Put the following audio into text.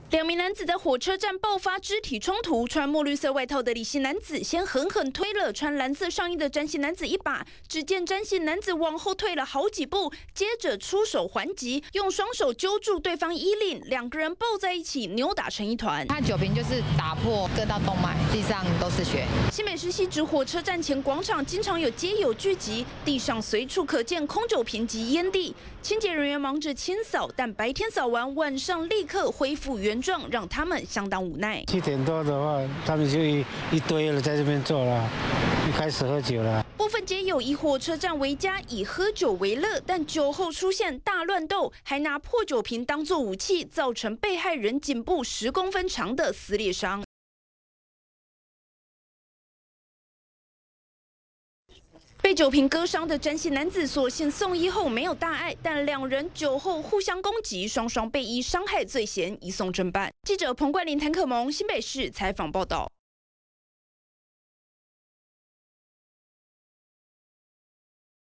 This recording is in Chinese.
2名男子在火车站爆发肢体冲突，穿墨绿色外套的李姓男子先狠狠推了穿蓝色上衣的詹姓男子一把，只见詹姓男子往后退了好几步，接着出手还击，用双手揪住对方衣领，2个人抱在一起扭打成一团。 他酒瓶就是打破各道动脉，地上都是血。 新北市汐止火车站前广场经常有街友聚集，地上随处可见空酒瓶及烟蒂，清洁人员忙着清扫，但白天扫完，晚上立刻恢复原状，让他们相当无奈。 7点多的话，他们就一堆了在这边坐了，就开始喝酒了。 部分街友以火车站为家，以喝酒为乐，但酒后出现大乱斗，还拿破酒瓶当作武器，造成被害人颈部10公分长的撕裂伤。被酒瓶割伤的詹姓男子所幸送医后没有大碍，但2人酒后互相攻击，双双被依伤害罪嫌移送侦办。记者彭冠霖、谭可萌新北市采访报道。